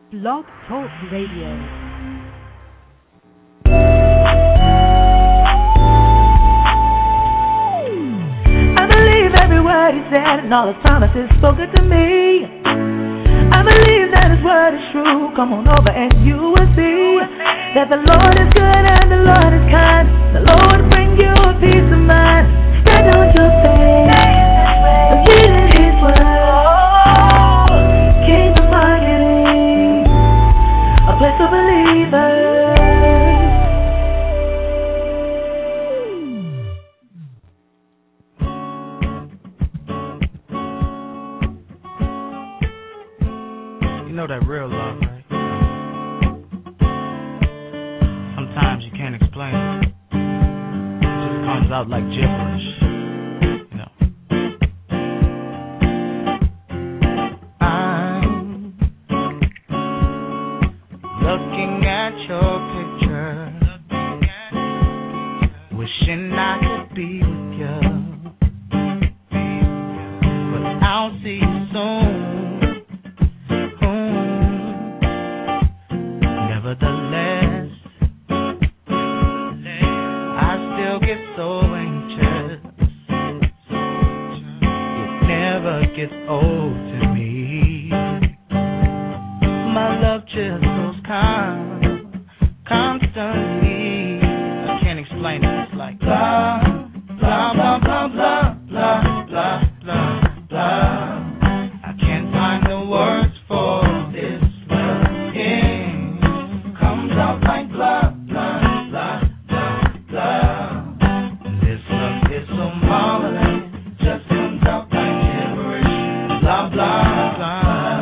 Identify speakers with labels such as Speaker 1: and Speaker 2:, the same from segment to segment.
Speaker 1: Blog Talk Radio. I believe every word he said and all his promises spoken to me. I believe that his word is true. Come on over and you will see that the Lord is good and the Lord is kind. The Lord will bring you a peace of mind. Stand on your faith, believe in his word. Kingdom marketing, a place for believers.
Speaker 2: You know that real love, right? Sometimes you can't explain it. It just comes out like gibberish. You know. I'm looking at your picture, wishing I could be with you, but I'll see you soon. Nevertheless, I still get so anxious. It never gets old to me. My love just goes constantly. I can't explain it. It's like blah, blah, blah, blah, blah, blah, blah, blah, blah. I can't find the words for this loving. Comes out like blah, blah, blah, blah, blah. This love is so marvelous, just comes out like gibberish. Blah, blah, blah.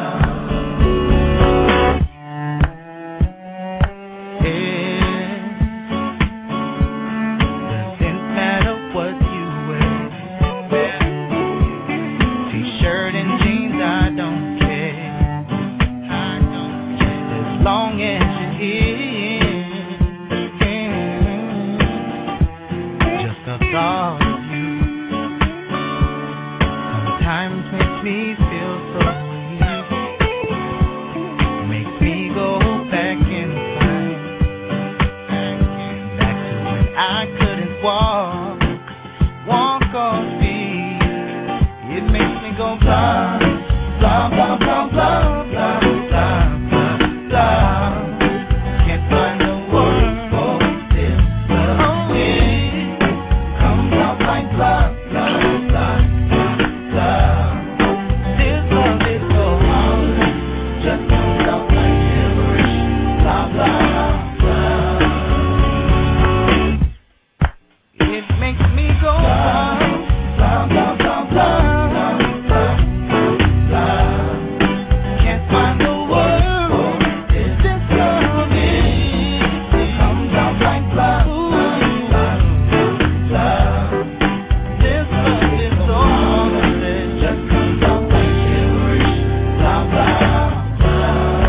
Speaker 2: Doesn't matter what you wear, t-shirt and jeans, I don't care. As long as you're here, just the thought of you sometimes makes me feel so sweet. Makes me go back in time, back to when I couldn't walk or speak. It makes me go blah, blah, blah, blah, blah, blah, blah, blah, blah. Can't find the word for this loving. Comes out like blah, blah, blah, blah, blah. This love is so marvelous, just comes out like gibberish. Blah, blah, blah. It makes me go blah, blah, blah, blah, blah, blah, blah. Can't find the word for this loving. Comes out like blah, blah, blah, blah. This love is so marvelous, just comes out like gibberish. Blah, blah, blah.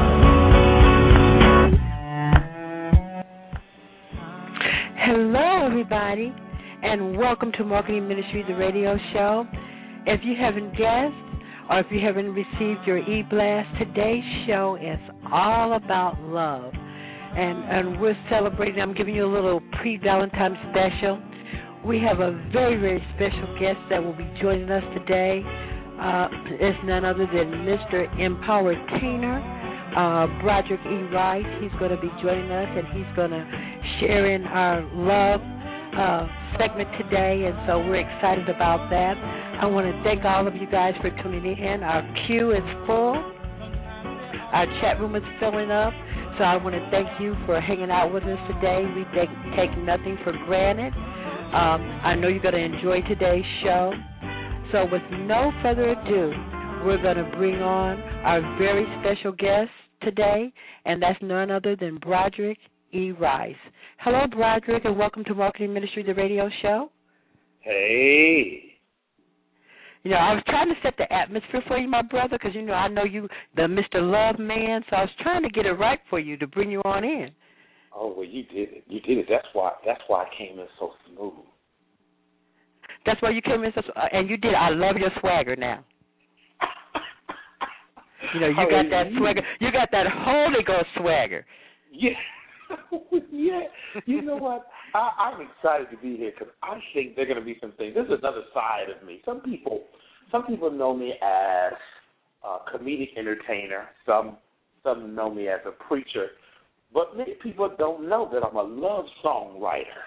Speaker 3: Hello, everybody, and welcome to Marketing Ministry, the radio show. If you haven't guessed, or if you haven't received your e-blast, today's show is all about love. And we're celebrating. I'm giving you a little pre-Valentine special. We have a very, very special guest that will be joining us today. It's none other than Mr. Empowered Tainer, Broderick E. Rice. He's going to be joining us, and he's going to share in our love segment today, and so we're excited about that. I want to thank all of you guys for tuning in. Our queue is full. Our chat room is filling up, so I want to thank you for hanging out with us today. We take nothing for granted. I know you're going to enjoy today's show. So with no further ado, we're going to bring on our very special guest today, and that's none other than Broderick E. Rice. Hello, Broderick, and welcome to Marketing Ministry, the radio show.
Speaker 4: Hey.
Speaker 3: You know, I was trying to set the atmosphere for you, my brother, because, you know, I know you, the Mr. Love Man, so I was trying to get it right for you to bring you on in.
Speaker 4: Oh, well, you did it. You did it. That's why I came in so smooth.
Speaker 3: That's why you came in so, and you did. I love your swagger now. You know, you got that swagger. You got that Holy Ghost swagger.
Speaker 4: Yeah. Yeah. You know what? I'm excited to be here because I think there are going to be some things. This is another side of me. Some people know me as a comedic entertainer. Some know me as a preacher. But many people don't know that I'm a love songwriter.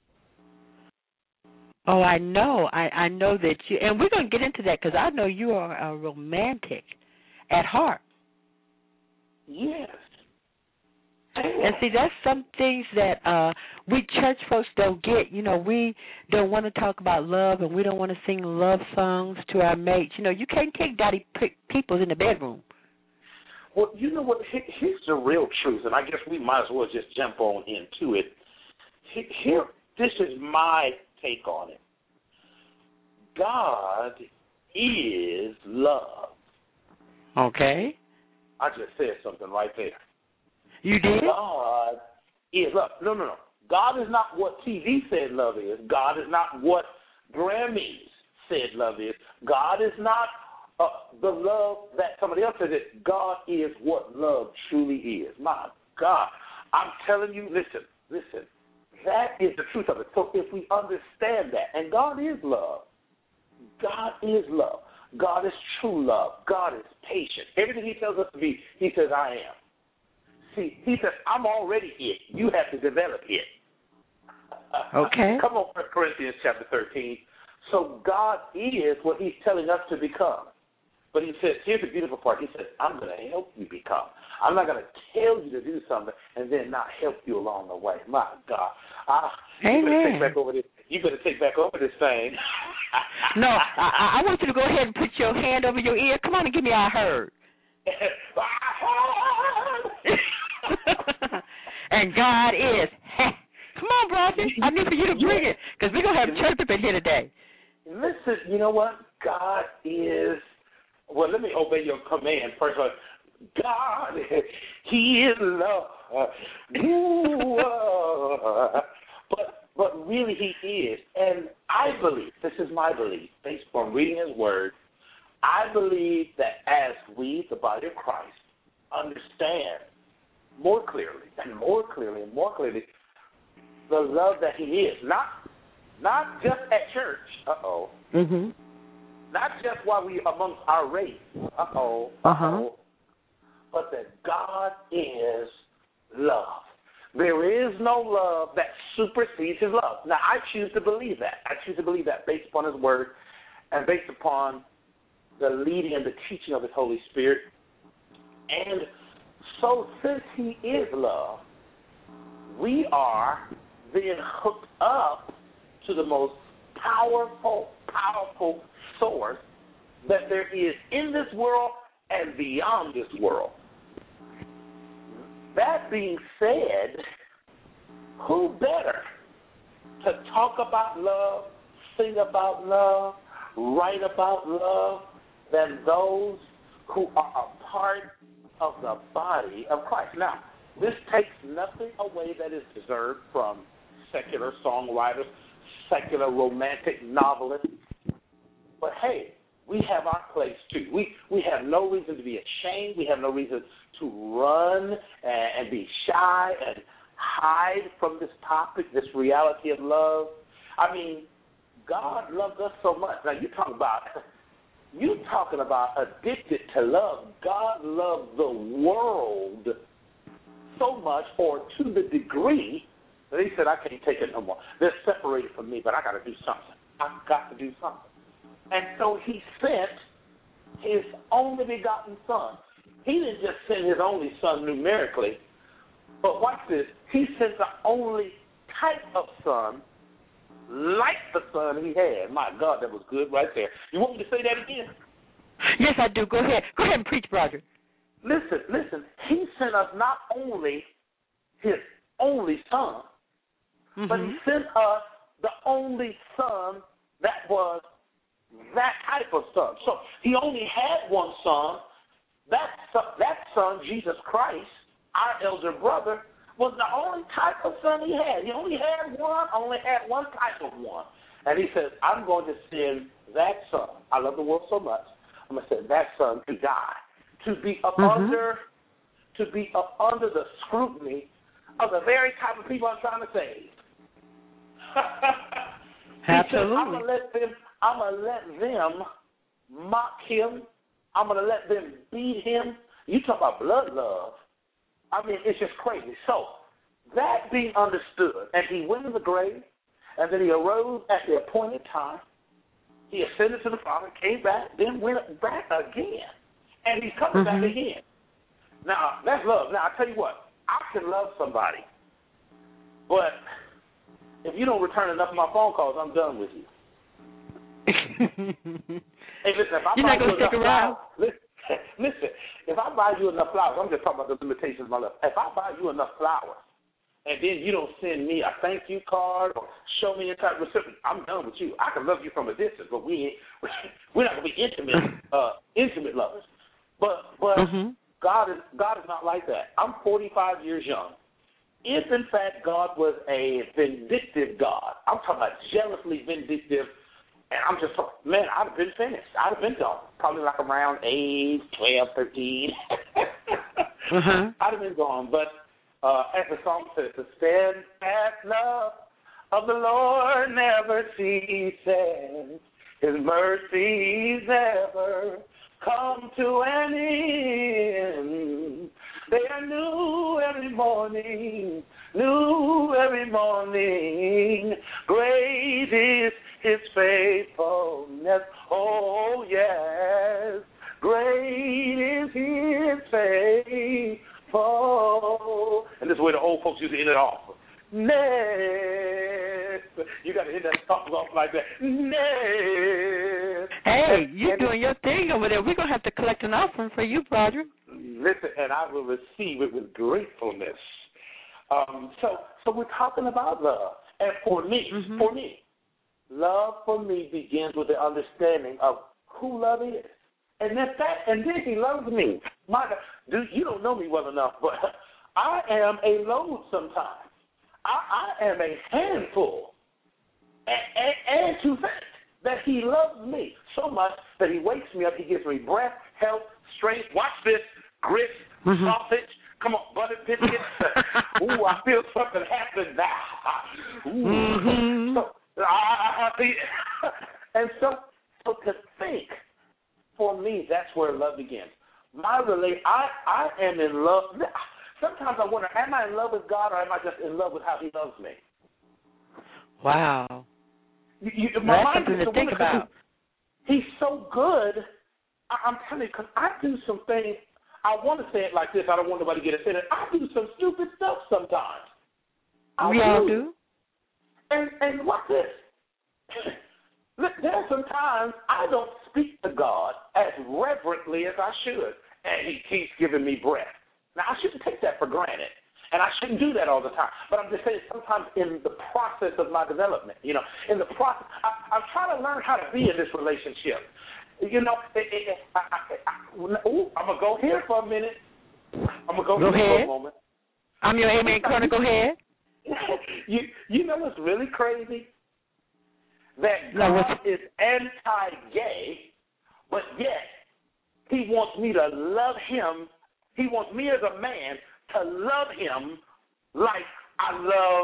Speaker 3: Oh, I know. I know that you, and we're going to get into that because I know you are a romantic at heart.
Speaker 4: Yes.
Speaker 3: And see, that's some things that we church folks don't get. You know, we don't want to talk about love, and we don't want to sing love songs to our mates. You know, you can't take Dottie Peoples in the bedroom.
Speaker 4: Well, you know what? Here's the real truth, and I guess we might as well just jump on into it. Here, this is my take on it. God is love.
Speaker 3: Okay.
Speaker 4: I just said something right there.
Speaker 3: You did?
Speaker 4: God is love. No. God is not what TV said love is. God is not what Grammys said love is. God is not the love that somebody else says it. God is what love truly is. My God. I'm telling you, listen. That is the truth of it. So if we understand that, and God is love. God is love. God is true love. God is patient. Everything he tells us to be, he says, I am. See, he says, I'm already it. You have to develop it.
Speaker 3: Okay.
Speaker 4: Come on, 1 Corinthians chapter 13. So God is what he's telling us to become. But he says, here's the beautiful part. He says, I'm going to help you become. I'm not going to tell you to do something and then not help you along the way. My God. You better take back over this thing.
Speaker 3: No, I want you to go ahead and put your hand over your ear. Come on and give me I heard. And God is. Come on, brother. I need for you to bring it because we're going to have church up in here today.
Speaker 4: Listen, you know what? God is. Well, let me obey your command first. God, he is love. But really he is. And I believe, this is my belief, based on reading his word, I believe that as we, the body of Christ, understand more clearly the love that he is, not just at church,
Speaker 3: mm-hmm.
Speaker 4: not just while we amongst our race, but that God is love. There is no love that supersedes his love. Now, I choose to believe that. I choose to believe that based upon his word and based upon the leading and the teaching of his Holy Spirit. And so since he is love, we are then hooked up to the most powerful source that there is in this world and beyond this world. That being said, who better to talk about love, sing about love, write about love than those who are a part of the body of Christ? Now, this takes nothing away that is deserved from secular songwriters, secular romantic novelists. But hey, we have our place too. We have no reason to be ashamed. We have no reason to run and be shy and hide from this topic, this reality of love. I mean, God loves us so much. Now you talking about addicted to love. God loved the world so much, or to the degree that he said, I can't take it no more. They're separated from me, but I got to do something. I've got to do something. And so he sent his only begotten son. He didn't just send his only son numerically, but watch this. He sent the only type of son like the son he had. My God, that was good right there. You want me to say that again?
Speaker 3: Yes, I do. Go ahead. Go ahead and preach, Roger.
Speaker 4: Listen. He sent us not only his only son,
Speaker 3: mm-hmm.
Speaker 4: but he sent us the only son that was that type of son. So he only had one son. That son, Jesus Christ, our elder brother, was the only type of son he had. He only had one type of one. And he says, I'm going to send that son. I love the world so much. I'm going to send that son to die, to be up under the scrutiny of the very type of people I'm trying to save.
Speaker 3: Absolutely.
Speaker 4: I'm gonna let them mock him. I'm gonna let them beat him. You talk about blood love. I mean, it's just crazy. So that being understood, and he went in the grave, and then he arose at the appointed time. He ascended to the Father, came back, then went back again, and he's coming back again. Now that's love. Now I tell you what, I can love somebody, but if you don't return enough of my phone calls, I'm done with you. Hey, listen, if I
Speaker 3: You're not going to stick around.
Speaker 4: Listen, if I buy you enough flowers, I'm just talking about the limitations of my love. If I buy you enough flowers, and then you don't send me a thank you card or show me a type of recipient, I'm done with you. I can love you from a distance, but we're not going to be intimate lovers. But God is not like that. I'm 45 years young. If, in fact, God was a vindictive God, I'm talking about jealously vindictive, and I'm just talking, man, I'd have been finished. I'd have been gone. Probably like around age 12, 13. I'd have been gone. But as the song says, the steadfast love of the Lord never ceases. His mercies never come to an end. They are new every morning, new every morning. Great is his faithfulness. Oh, yes. Great is his faithfulness. And this is where the old folks used to end it off. You got to hit that song off like that.
Speaker 3: Hey, you're doing your thing over there. We're going to have to collect an offering for you, Broderick.
Speaker 4: Listen, and I will receive it with gratefulness. So we're talking about love. And for me, love for me begins with the understanding of who love is. And then he loves me. Dude, you don't know me well enough, but I am a load sometimes. I am a handful. And to think that he loves me so much that he wakes me up, he gives me breath, health, strength. Watch this, grits, sausage. Come on, buttered biscuits. Ooh, I feel something happen now. Ooh. So to think, for me, that's where love begins. I am in love. Sometimes I wonder, am I in love with God or am I just in love with how he loves me?
Speaker 3: Wow.
Speaker 4: My
Speaker 3: That's something to think about.
Speaker 4: He's so good. I'm telling you, because I do some things. I want to say it like this. I don't want nobody to get offended. I do some stupid stuff sometimes.
Speaker 3: We all do.
Speaker 4: And what's this? There are some times I don't speak to God as reverently as I should, and he keeps giving me breath. Now, I shouldn't take that for granted, and I shouldn't do that all the time. But I'm just saying sometimes in the process of my development, in the process, I'm trying to learn how to be in this relationship. I'm going to go here for a minute. I'm going to go here for a moment.
Speaker 3: I'm your amen corner. Go ahead.
Speaker 4: You know what's really crazy? That God is anti-gay, but yet he wants me to love him. He wants me as a man to love him like I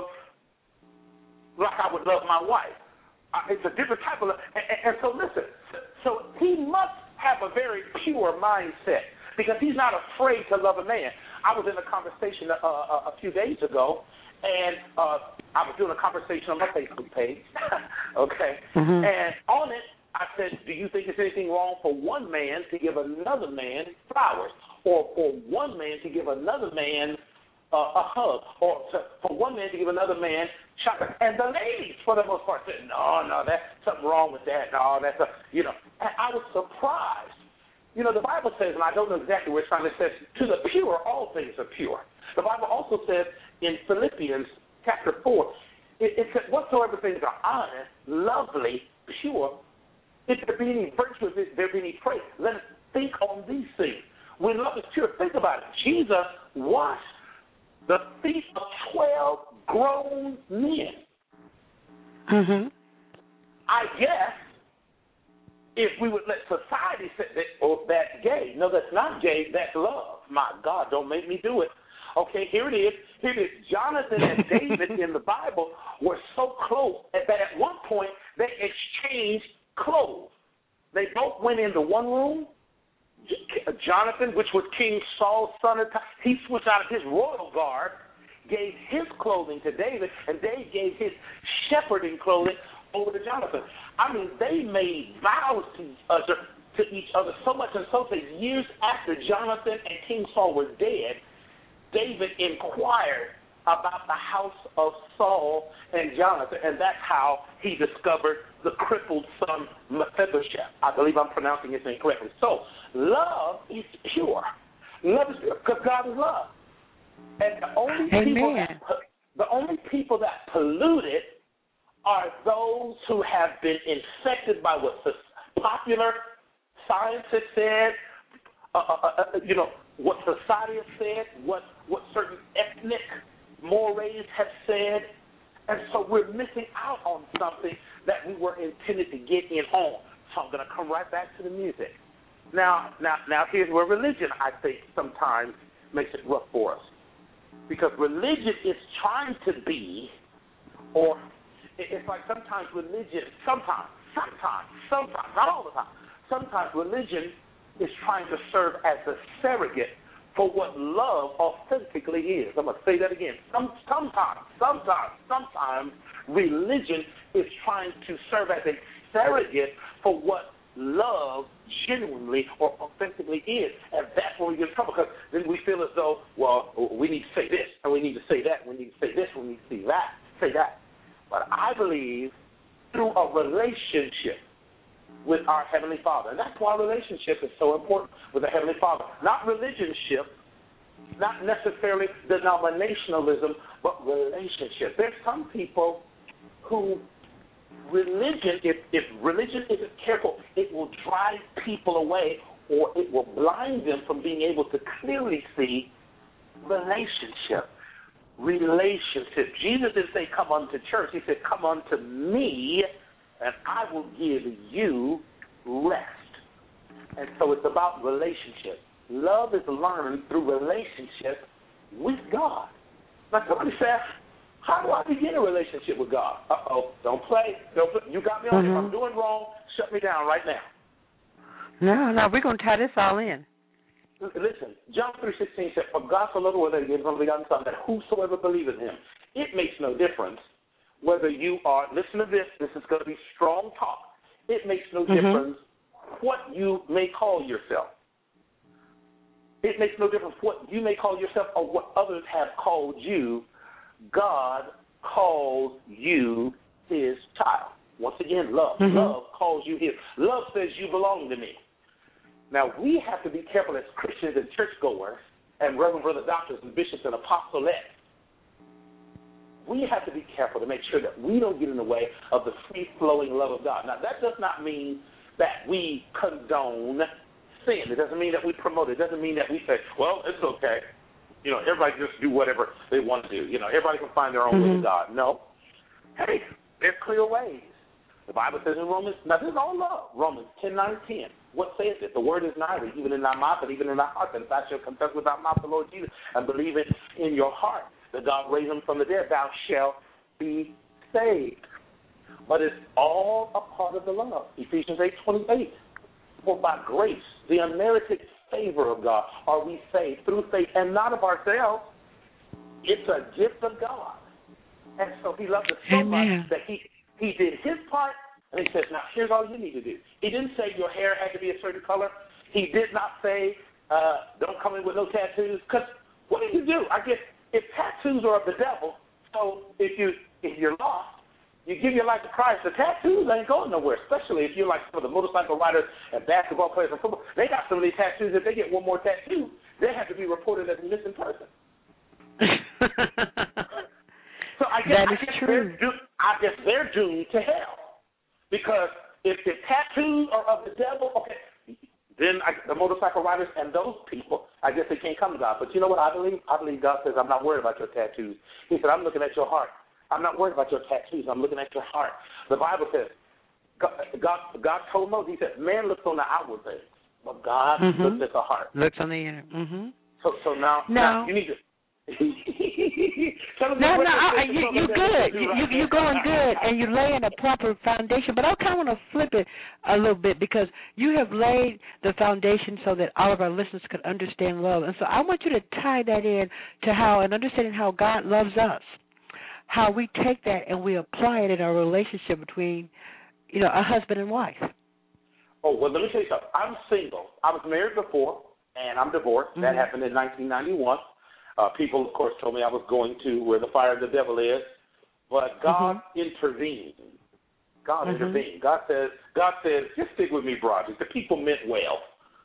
Speaker 4: would love my wife. It's a different type of love. And so listen, so he must have a very pure mindset because he's not afraid to love a man. I was in a conversation a few days ago, and I was doing a conversation on my Facebook page, okay? And on it, I said, do you think there's anything wrong for one man to give another man flowers, or for one man to give another man a hug, or for one man to give another man chocolate? And the ladies, for the most part, said, no, that's something wrong with that. No, that's and I was surprised. The Bible says, and I don't know exactly where it's from, it says, to the pure, all things are pure. The Bible also says in Philippians chapter 4, it says, whatsoever things are honest, lovely, pure, if there be any virtue, if there be any praise, let us think on these things. When love is pure, think about it. Jesus washed the feet of 12 grown men. I guess if we would let society say that, oh, that's gay. No, that's not gay. That's love. My God, don't make me do it. Okay, here it is. Here it is. Jonathan and David in the Bible were so close that at one point they exchanged clothes. They both went into one room. Jonathan, which was King Saul's son, he switched out of his royal garb, gave his clothing to David, and David gave his shepherding clothing over to Jonathan. I mean, they made vows to each other so much and so that years after Jonathan and King Saul were dead, David inquired about the house of Saul and Jonathan, and that's how he discovered the crippled son Mephibosheth. I believe I'm pronouncing his name correctly. So, love is pure. Love is pure because God is love. And the only people that pollute it are those who have been infected by what popular science has said, what society has said, what certain ethnic mores have said, and so we're missing out on something that we were intended to get in on. So I'm going to come right back to the music. Now, here's where religion, I think, sometimes makes it rough for us, because religion is trying to be, or it's like sometimes religion, sometimes, not all the time, sometimes religion is trying to serve as a surrogate for what love authentically is. I'm going to say that again. Sometimes religion is trying to serve as a surrogate for what love genuinely or authentically is. And that's where we get in trouble, because then we feel as though, well, we need to say this, and we need to say that, we need to say this, we need to say that. But I believe through a relationship with our Heavenly Father. And that's why relationship is so important with the Heavenly Father. Not religionship, not necessarily denominationalism, but relationship. There's some people who religion, if religion isn't careful, it will drive people away, or it will blind them from being able to clearly see relationship. Jesus didn't say, come unto church. He said, come unto me, and I will give you rest. And so it's about relationship. Love is learned through relationship with God. Now somebody says, how do I begin a relationship with God? Don't play. You got me on. If I'm doing wrong, shut me down right now.
Speaker 3: No, we're going to tie this all in.
Speaker 4: Listen, John 3:16 said, for God so loved the world that he gave his only begotten Son, that whosoever believeth in him. It makes no difference whether you are, listen to this is going to be strong talk. It makes no difference what you may call yourself. It makes no difference what you may call yourself or what others have called you. God calls you his child. Once again, love. Love calls you his. Love says you belong to me. Now, we have to be careful as Christians and churchgoers and Reverend Brother Doctors and bishops and apostolettes. We have to be careful to make sure that we don't get in the way of the free-flowing love of God. Now, that does not mean that we condone sin. It doesn't mean that we promote it. It doesn't mean that we say, well, it's okay. Everybody just do whatever they want to do. Everybody can find their own way to God. No. Hey, there's clear ways. The Bible says in Romans, now this is all love, Romans 10:9-10. What says it? The word is nigh thee, even in thy mouth and even in thy heart. And if thou shalt confess with thy mouth the Lord Jesus and believe it in your heart that God raised him from the dead, thou shalt be saved. But it's all a part of the love. Ephesians 8:28. For by grace, the unmerited favor of God, are we saved through faith and not of ourselves. It's a gift of God. And so he loved us so much that he did his part, and he says, now, here's all you need to do. He didn't say your hair had to be a certain color. He did not say don't come in with no tattoos, because what do you do? I guess if tattoos are of the devil, so if you're lost, you give your life to Christ, the tattoos ain't going nowhere, especially if you're like some of the motorcycle riders and basketball players and football. They got some of these tattoos. If they get one more tattoo, they have to be reported as a missing person. So I guess they're doomed to hell, because if the tattoos are of the devil, okay, then the motorcycle riders and those people, I guess they can't come to God. But you know what I believe? I believe God says, I'm not worried about your tattoos. He said, I'm looking at your heart. I'm not worried about your tattoos. I'm looking at your heart. The Bible says, God told Moses, he said, man looks on the outward things, but God looks at the heart.
Speaker 3: Looks on the inner. Mm-hmm.
Speaker 4: So now you need to.
Speaker 3: You're good. You're going good, and you're laying a proper foundation. But I kind of want to flip it a little bit because you have laid the foundation so that all of our listeners could understand love. And so I want you to tie that in to how, and understanding how God loves us, how we take that and we apply it in our relationship between, a husband and wife.
Speaker 4: Oh, well, let me tell you something. I'm single. I was married before, and I'm divorced. That happened in 1991. People, of course, told me I was going to where the fire of the devil is, but God intervened. God intervened. God says, just stick with me, broadly. The people meant well.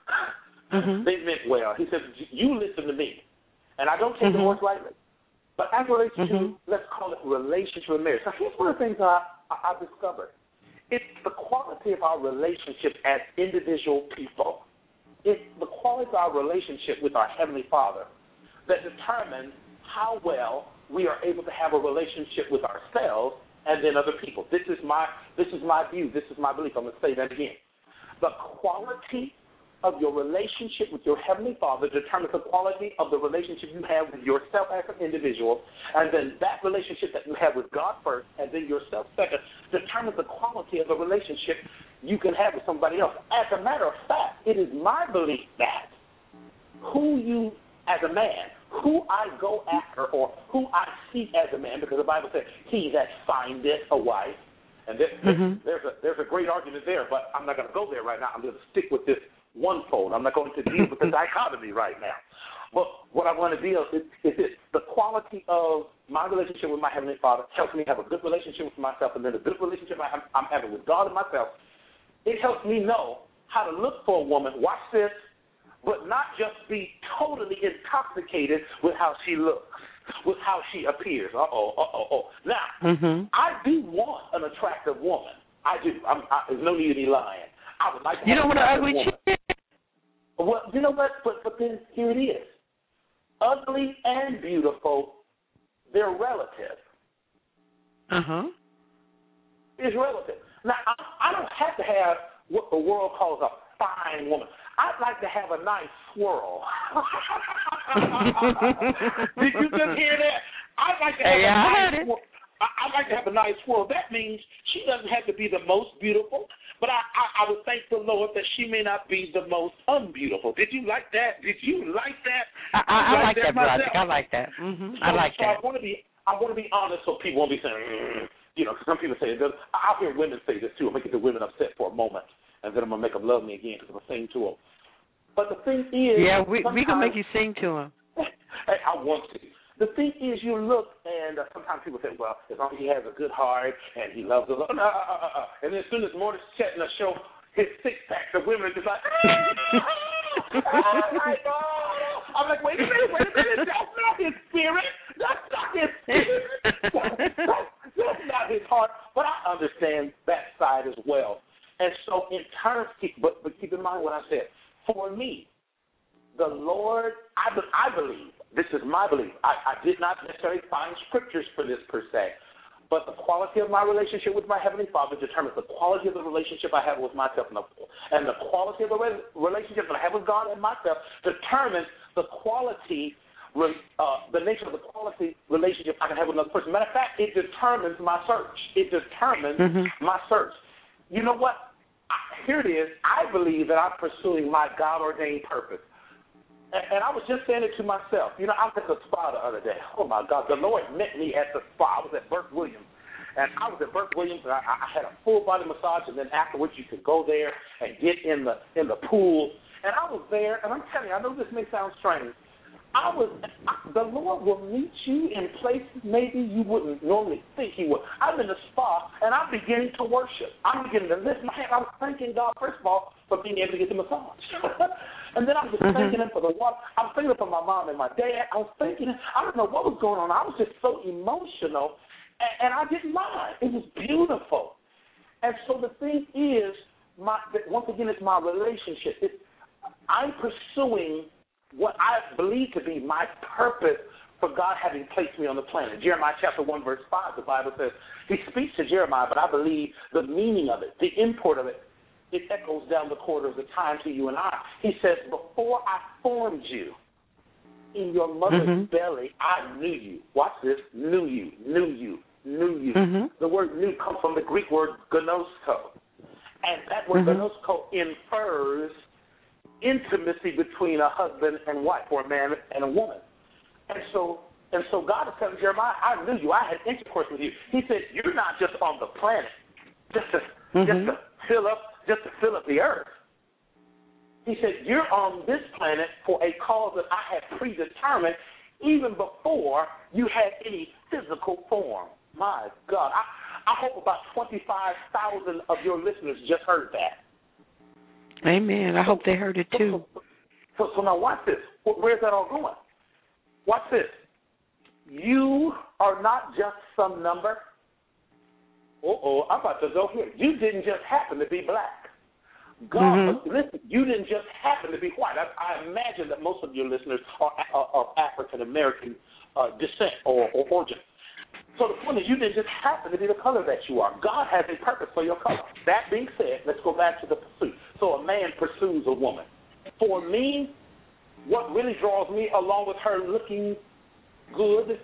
Speaker 4: They meant well. He said, you listen to me. And I don't take divorce lightly. But as it relates to, let's call it relationship and marriage. Now, here's one of the things I discovered. It's the quality of our relationship as individual people. It's the quality of our relationship with our Heavenly Father that determines how well we are able to have a relationship with ourselves and then other people. This is my view. This is my belief. I'm going to say that again. The quality of your relationship with your Heavenly Father determines the quality of the relationship you have with yourself as an individual, and then that relationship that you have with God first and then yourself second determines the quality of the relationship you can have with somebody else. As a matter of fact, it is my belief that who you, as a man, who I go after or who I seek as a man, because the Bible says, he that findeth a wife, and there's a great argument there, but I'm not going to go there right now. I'm going to stick with this one-fold. I'm not going to deal with the dichotomy right now. But what I want to deal is this. The quality of my relationship with my Heavenly Father helps me have a good relationship with myself, and then a good relationship I'm having with God and myself. It helps me know how to look for a woman, watch this, but not just be totally intoxicated with how she looks, with how she appears. Now, I do want an attractive woman. I do. There's no need of me lying. I would like to. You don't want an ugly chick. Well, you know what? But then here it is. Ugly and beautiful, they're relative. It's relative. Now, I don't have to have what the world calls a fine woman. I'd like to have a nice swirl. Did you just hear that? I'd like to have a nice swirl. I'd like to have a nice swirl. That means she doesn't have to be the most beautiful, but I would thank the Lord that she may not be the most unbeautiful. Did you like that? Did you like that?
Speaker 3: I like that, brother. I like that. I like that.
Speaker 4: I want to be honest, so people won't be saying, because some people say it. I'll hear women say this too. I'm going to get the women upset for a moment, and then I'm going to make them love me again because I'm going to sing to them. But the thing is,
Speaker 3: we going to make you sing to them.
Speaker 4: Hey, I want to. The thing is, you look, and sometimes people say, well, as long as he has a good heart and he loves the Lord. And then as soon as Morris Chetna show his six-pack, the women are just like, oh, my God. I'm like, wait a minute. That's not his spirit. That's not his spirit. That's not his heart. But I understand that side as well. And so in terms, but keep in mind what I said. For me, the Lord, I believe, this is my belief. I did not necessarily find scriptures for this per se, but the quality of my relationship with my Heavenly Father determines the quality of the relationship I have with myself, and the quality of the relationship that I have with God and myself determines the quality, the nature of the quality relationship I can have with another person. Matter of fact, it determines my search. It determines my search. You know what? Here it is. I believe that I'm pursuing my God-ordained purpose. And I was just saying it to myself. I was at the spa the other day. Oh, my God. The Lord met me at the spa. I was at Burke Williams. And I was at Burke Williams, and I had a full-body massage, and then afterwards you could go there and get in the pool. And I was there, and I'm telling you, I know this may sound strange. The Lord will meet you in places maybe you wouldn't normally think he would. I'm in the spa, and I'm beginning to worship. I'm beginning to lift my hand. I was thanking God, first of all, for being able to get the massage. And then I was just thanking him for the water. I was thinking for my mom and my dad. I was thinking, I don't know what was going on. I was just so emotional, and I didn't mind. It was beautiful. And so the thing is, once again, it's my relationship. I'm pursuing what I believe to be my purpose for God having placed me on the planet. Jeremiah chapter 1, verse 5, the Bible says, he speaks to Jeremiah, but I believe the meaning of it, the import of it, it echoes down the corridor of the time to you and I. He says, before I formed you in your mother's belly, I knew you. Watch this, knew you. The word knew comes from the Greek word gnosko. And that word gnosko infers intimacy between a husband and wife, or a man and a woman. And so God is telling Jeremiah, I knew you. I had intercourse with you. He said, you're not just on the planet just to fill up the earth. He said, you're on this planet for a cause that I had predetermined even before you had any physical form. My God. I hope about 25,000 of your listeners just heard that.
Speaker 3: Amen. I hope they heard it too.
Speaker 4: So now watch this. Where's that all going? Watch this. You are not just some number. I'm about to go here. You didn't just happen to be black. God, listen, you didn't just happen to be white. I imagine that most of your listeners are of African American descent or origin. So the point is, you didn't just happen to be the color that you are. God has a purpose for your color. That being said, let's go back to the pursuit. So a man pursues a woman. For me, what really draws me, along with her looking good,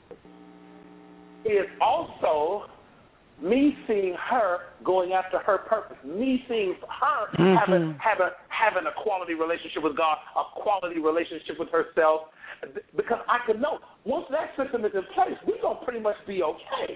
Speaker 4: is also me seeing her going after her purpose. Me seeing her having a quality relationship with God, a quality relationship with herself. Because I can know, once that system is in place, we're going to pretty much be okay.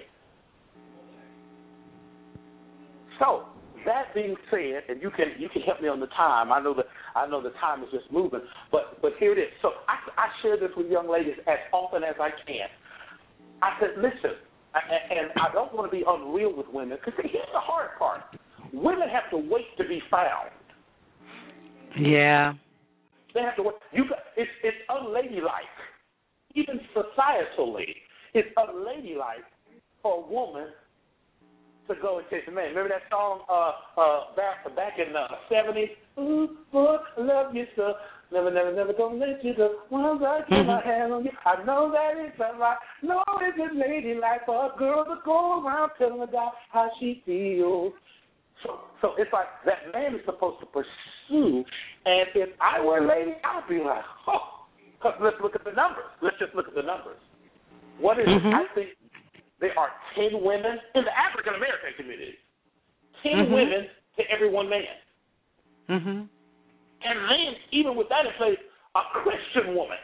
Speaker 4: So, that being said, and you can help me on the time. I know the time is just moving, but here it is. So I share this with young ladies as often as I can. I said, listen, and I don't want to be unreal with women, because here's the hard part. Women have to wait to be found.
Speaker 3: Yeah.
Speaker 4: They have to wait. It's unladylike. Even societally, it's unladylike for a woman to go and chase a man. Remember that song back in the 70s? Ooh, boy, I love you so. Never gonna let you go. Once I get my hand on you, I know that it's not right. No, it's a ladylike for a girl to go around telling about how she feels. So it's like that man is supposed to pursue, and if I were a lady, I'd be like, oh, because let's look at the numbers. Let's just look at the numbers. What is it? I think there are 10 women in the African American community. 10 women to every one man. And then, even with that in place, a Christian woman,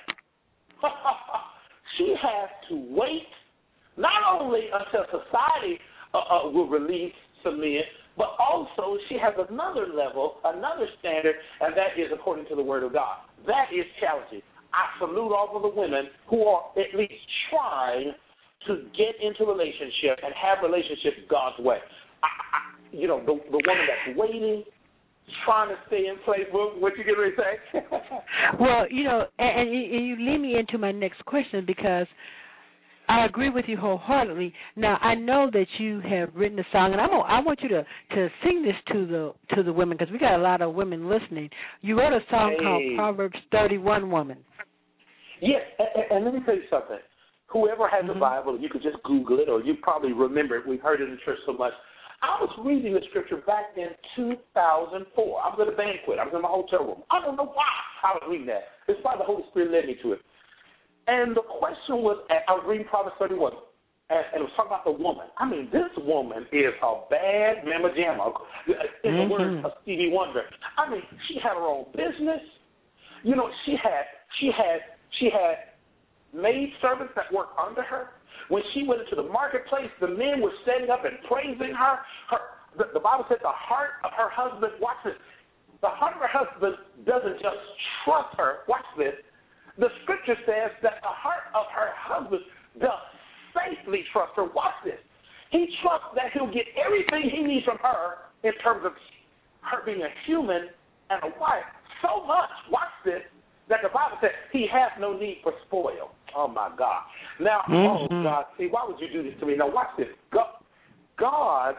Speaker 4: she has to wait not only until society will release some men, but also she has another level, another standard, and that is according to the Word of God. That is challenging. I salute all of the women who are at least trying to get into relationship and have relationships God's way. The woman that's waiting, trying to stay in place. What you get ready to say?
Speaker 3: Well, and you lead me into my next question, because I agree with you wholeheartedly. Now, I know that you have written a song, and I want you to sing this to the women, because we got a lot of women listening. You wrote a song called Proverbs 31 Woman.
Speaker 4: Yes, and let me tell you something. Whoever has a Bible, you could just Google it, or you probably remember it. We've heard it in church so much. I was reading the scripture back in 2004. I was at a banquet. I was in my hotel room. I don't know why I was reading that. It's why the Holy Spirit led me to it. And the question was, I was reading Proverbs 31, and it was talking about the woman. I mean, this woman is a bad mamma jamma, in the words of Stevie Wonder. I mean, she had her own business. She had maid servants that worked under her. When she went into the marketplace, the men were standing up and praising her. The Bible said the heart of her husband, watch this, the heart of her husband doesn't just trust her, watch this, the scripture says that the heart of her husband does safely trust her, watch this. He trusts that he'll get everything he needs from her in terms of her being a human and a wife, so much, watch this, that the Bible says he has no need for spoil. Oh, my God. Now, oh, God, see, why would you do this to me? Now, watch this. God,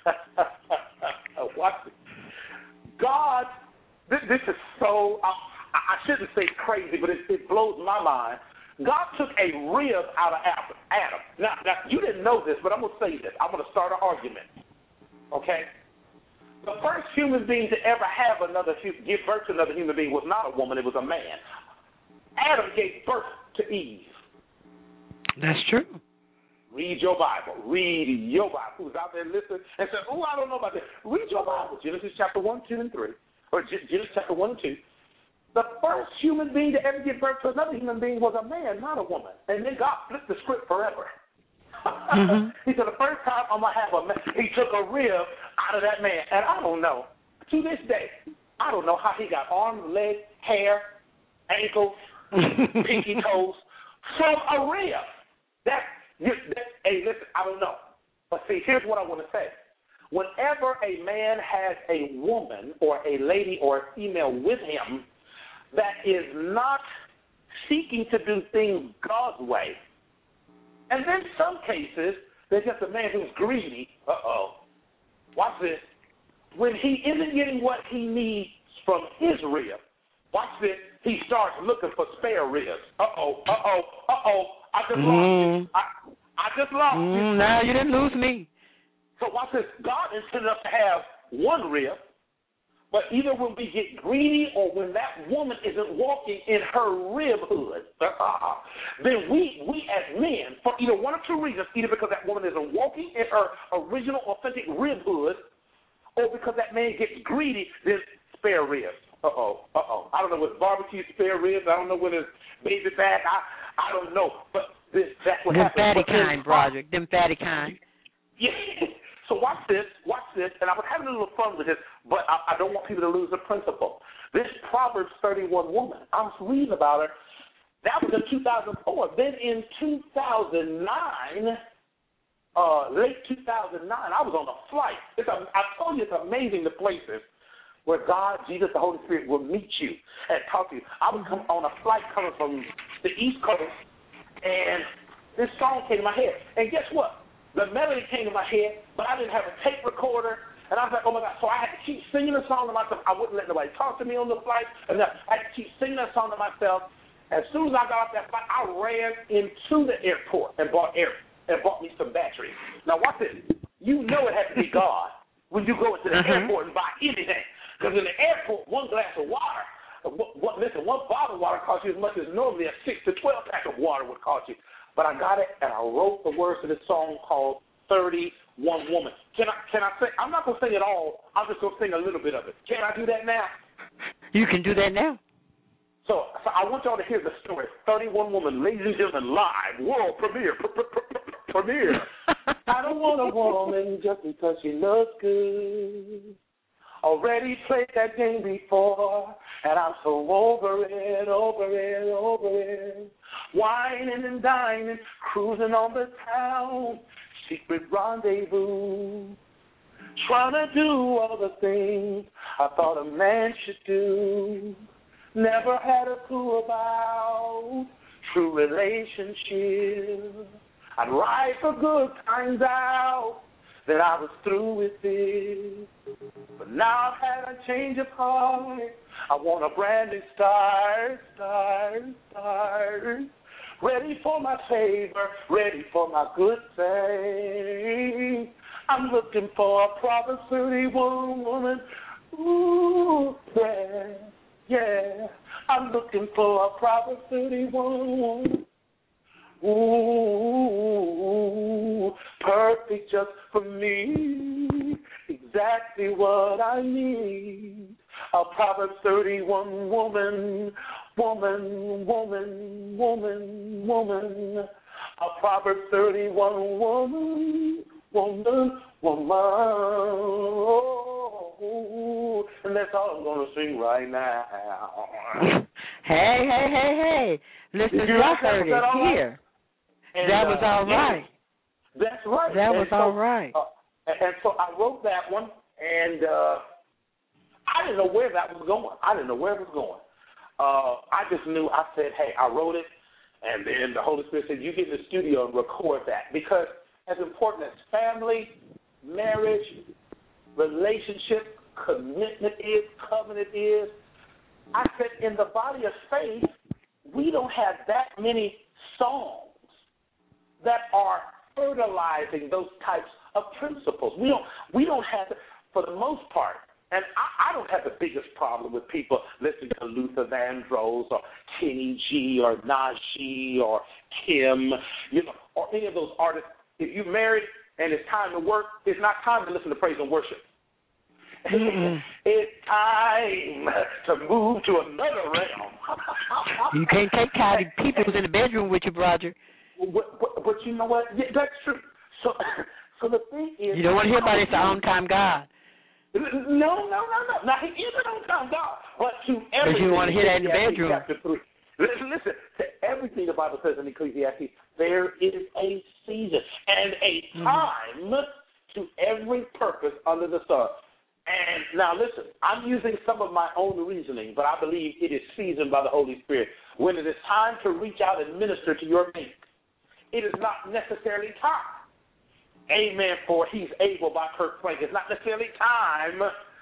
Speaker 4: watch this. God, this is so, I shouldn't say crazy, but it blows my mind. God took a rib out of Adam. Now, you didn't know this, but I'm going to say this. I'm going to start an argument. Okay? The first human being to ever give birth to another human being was not a woman, it was a man. Adam gave birth to Eve.
Speaker 3: That's true.
Speaker 4: Read your Bible. Read your Bible. Who's out there listening and says, oh, I don't know about this. Read your Bible. Genesis chapter 1, 2, and 3. Or Genesis chapter 1 and 2. The first human being to ever give birth to another human being was a man, not a woman. And then God flipped the script forever. Mm-hmm. He said, the first time I'm going to have a man. He took a rib out of that man. And I don't know. To this day, I don't know how he got arms, legs, hair, ankles, pinky toes from a rib. Hey, listen, I don't know. But see, here's what I want to say. Whenever a man has a woman or a lady or a female with him that is not seeking to do things God's way, and then some cases, there's just a man who's greedy. Watch this. When he isn't getting what he needs from his rib, watch this, he starts looking for spare ribs. I just lost you. I just lost you.
Speaker 3: No, you didn't lose me.
Speaker 4: So watch this. God intended us to have one rib, but either when we get greedy or when that woman isn't walking in her ribhood, then we as men, for either one of two reasons, either because that woman isn't walking in her original, authentic ribhood, or because that man gets greedy, then spare ribs. I don't know what's barbecue spare ribs. I don't know whether it's baby back. I don't know. But that's what happens.
Speaker 3: Them fatty kind, Broderick. Them fatty kind.
Speaker 4: Yeah. So watch this, and I was having a little fun with this, but I don't want people to lose the principle. This Proverbs 31 woman, I was reading about her. That was in 2004. Then in 2009, late 2009, I was on a flight. I told you it's amazing the places where God, Jesus, the Holy Spirit will meet you and talk to you. I was on a flight coming from the East Coast, and this song came to my head. And guess what? The melody came to my head, but I didn't have a tape recorder, and I was like, oh, my God. So I had to keep singing the song to myself. I wouldn't let nobody talk to me on the flight. And I had to keep singing that song to myself. As soon as I got off that flight, I ran into the airport and bought me some batteries. Now, watch this. You know it has to be God when you go into the airport and buy anything. Because in the airport, one glass of water, one bottle of water costs you as much as normally a 6 to 12 pack of water would cost you. But I got it, and I wrote the words to this song called 31 Woman. Can I sing? I'm not going to sing it all. I'm just going to sing a little bit of it. Can I do that now?
Speaker 3: You can do that now.
Speaker 4: So I want y'all to hear the story. 31 Woman, ladies and gentlemen, live, world premiere. I don't want a woman just because she looks good. Already played that game before, and I'm so over it. Whining and dining, cruising on the town, secret rendezvous. Trying to do all the things I thought a man should do. Never had a clue about true relationship. I'd ride the good times out, that I was through with it. But now I've had a change of heart. I want a brand new start. Ready for my favor, ready for my good thing. I'm looking for a Proverbs 31 woman. Ooh, yeah. I'm looking for a Proverbs 31 woman. Ooh, perfect just for me, exactly what I need. A Proverbs 31 woman. A Proverbs 31 woman. Oh, and that's all I'm going to sing right now.
Speaker 3: Hey. Listen, I heard it here.
Speaker 4: And,
Speaker 3: that was all right.
Speaker 4: That's right.
Speaker 3: That was all right.
Speaker 4: And so I wrote that one, and I didn't know where that was going. I just knew, I said, hey, I wrote it, and then the Holy Spirit said, you get in the studio and record that. Because as important as family, marriage, relationship, commitment is, covenant is, I said in the body of faith, we don't have that many songs that are fertilizing those types of principles. We don't have, for the most part, and I don't have the biggest problem with people listening to Luther Vandross or Kenny G or Najee or Kim, or any of those artists. If you're married and it's time to work, it's not time to listen to praise and worship. Mm-hmm. It's time to move to another realm.
Speaker 3: You can't take Cody people who's in the bedroom with you, Roger.
Speaker 4: But you know what? Yeah, that's true. So the thing is,
Speaker 3: you don't want to hear about it's on-time God.
Speaker 4: No. Now, he is an on-time God. But to everything.
Speaker 3: But you want to hear that in the bedroom.
Speaker 4: Chapter 3. Listen, to everything the Bible says in Ecclesiastes, there is a season and a time to every purpose under the sun. And now, listen, I'm using some of my own reasoning, but I believe it is seasoned by the Holy Spirit. When it is time to reach out and minister to your mate, it is not necessarily time. Amen. For He's Able by Kirk Franklin. It's not necessarily time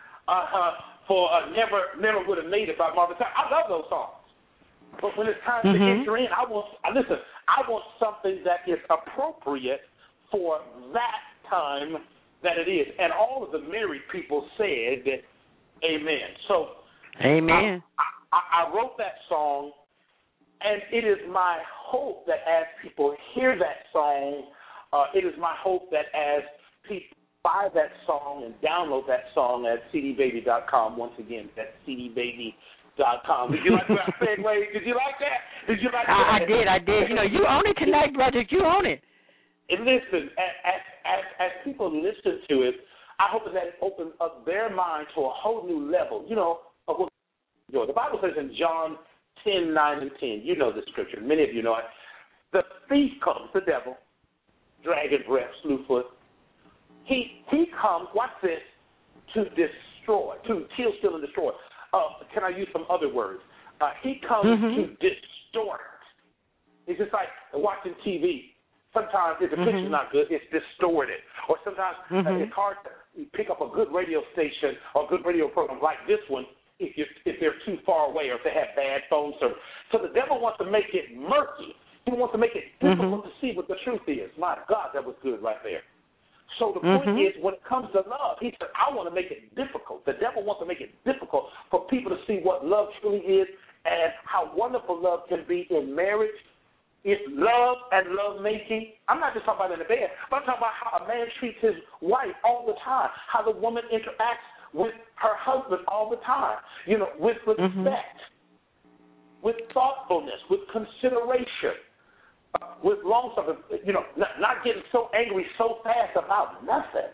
Speaker 4: for Never Would Have Made It by Marvin Sapp. I love those songs. But when it's time to enter in, I want something that is appropriate for that time that it is. And all of the married people said, amen. So,
Speaker 3: amen.
Speaker 4: I wrote that song, and it is my hope that as people hear that song, it is my hope that as people buy that song and download that song at cdbaby.com, once again, that's cdbaby.com. Did you like that segue? Did you like that? Did you like that?
Speaker 3: I did. You own it tonight, brother. You own it.
Speaker 4: And listen, as people listen to it, I hope that it opens up their mind to a whole new level. Of what the Bible says in John 10:9 and 10. You know the scripture. Many of you know it. The thief comes, the devil, dragon breath, slewfoot. He comes, watch this, to destroy, to kill, steal, and destroy. Can I use some other words? He comes to distort. It's just like watching TV. Sometimes if the picture's not good, it's distorted. Or sometimes it's hard to pick up a good radio station or a good radio program like this one if they're too far away or if they have bad phone service. So the devil wants to make it murky. He wants to make it difficult to see what the truth is. My God, that was good right there. So the point is, when it comes to love, he said, I want to make it difficult. The devil wants to make it difficult for people to see what love truly is and how wonderful love can be in marriage. It's love and love-making. I'm not just talking about in the bed, but I'm talking about how a man treats his wife all the time, how the woman interacts with her husband all the time, with respect, with thoughtfulness, with consideration, with long-suffering, not getting so angry so fast about nothing.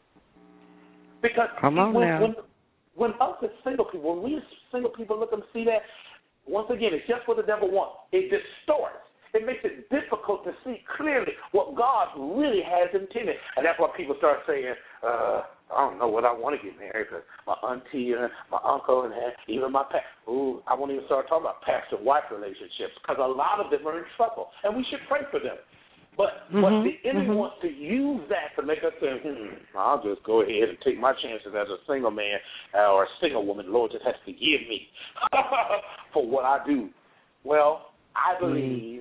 Speaker 4: Because when us as single people, when we as single people look and see that, once again, it's just what the devil wants. It distorts. It makes it difficult to see clearly what God really has intended. And that's why people start saying, I don't know whether I want to get married because my auntie and my uncle and even my I won't even start talking about pastor-wife relationships because a lot of them are in trouble. And we should pray for them. But the enemy wants to use that to make us say, I'll just go ahead and take my chances as a single man or a single woman. Lord just has to forgive me for what I do. Well, I believe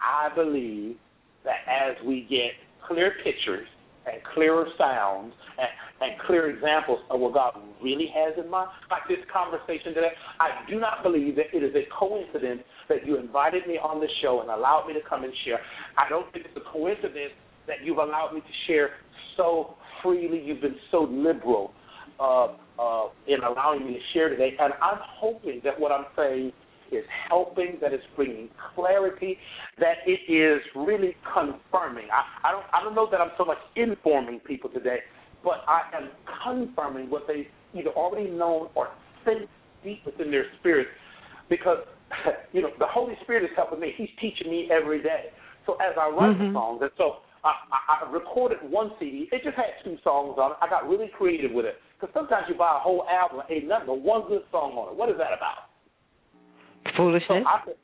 Speaker 4: that as we get clear pictures and clearer sounds and clear examples of what God really has in mind, like this conversation today, I do not believe that it is a coincidence that you invited me on the show and allowed me to come and share. I don't think it's a coincidence that you've allowed me to share so freely. You've been so liberal in allowing me to share today. And I'm hoping that what I'm saying is helping, that it's bringing clarity, that it is really confirming. I don't know that I'm so much informing people today, but I am confirming what they either already known or think deep within their spirit, because the Holy Spirit is helping me. He's teaching me every day. So as I write the songs, and so I recorded one CD. It just had 2 songs on it. I got really creative with it, because sometimes you buy a whole album and ain't nothing but one good song on it. What is that about?
Speaker 3: Foolishness.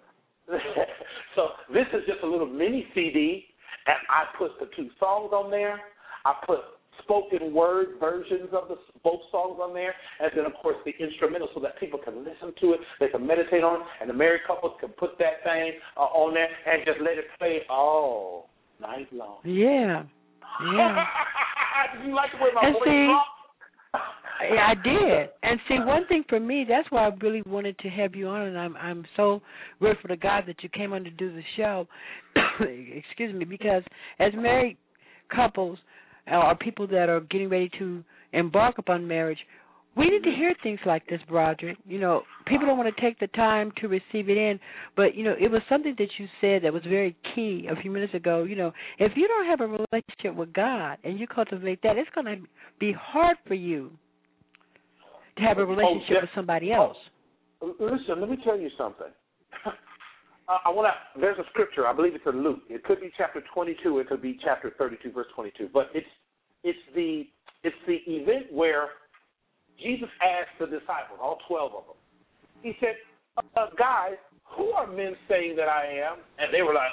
Speaker 4: So this is just a little mini CD, and I put the 2 songs on there. I put spoken word versions of both songs on there, and then, of course, the instrumental so that people can listen to it, they can meditate on it, and the married couples can put that thing on there and just let it play all night long.
Speaker 3: Yeah.
Speaker 4: Did you like the way my voice dropped?
Speaker 3: Yeah, I did. And see, one thing for me, that's why I really wanted to have you on, and I'm so grateful to God that you came on to do the show. Excuse me, because as married couples or people that are getting ready to embark upon marriage, we need to hear things like this, Broderick. You know, people don't want to take the time to receive it in, but, you know, it was something that you said that was very key a few minutes ago. You know, if you don't have a relationship with God and you cultivate that, it's going to be hard for you to have a relationship with somebody else.
Speaker 4: Listen, let me tell you something. There's a scripture, I believe it's in Luke. It could be chapter 22, it could be chapter 32, verse 22. But it's the event where Jesus asked the disciples, all 12 of them. He said, guys, who are men saying that I am? And they were like,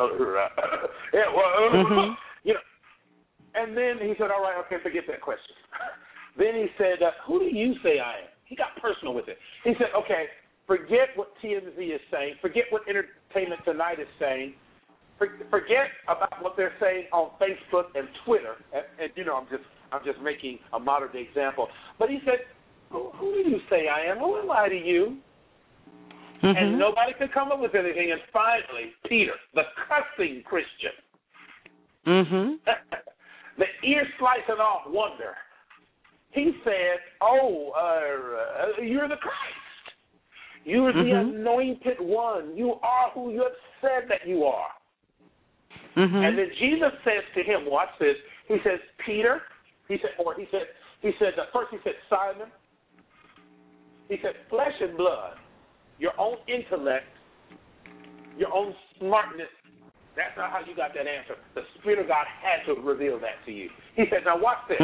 Speaker 4: you know. And then he said, all right, okay, forget that question. Then he said, who do you say I am? He got personal with it. He said, okay, forget what TMZ is saying. Forget what Entertainment Tonight is saying. Forget about what they're saying on Facebook and Twitter. And you know, I'm just making a modern day example. But he said, who do you say I am? Who am I to you? Mm-hmm. And nobody could come up with anything. And finally, Peter, the cussing Christian, the ear-slicing off wonder, he said, you're the Christ. You're the anointed one. You are who you have said that you are. And then Jesus says to him, watch this, he says, Peter, first he said, Simon, he said, flesh and blood, your own intellect, your own smartness, that's not how you got that answer. The Spirit of God had to reveal that to you. He said, now watch this.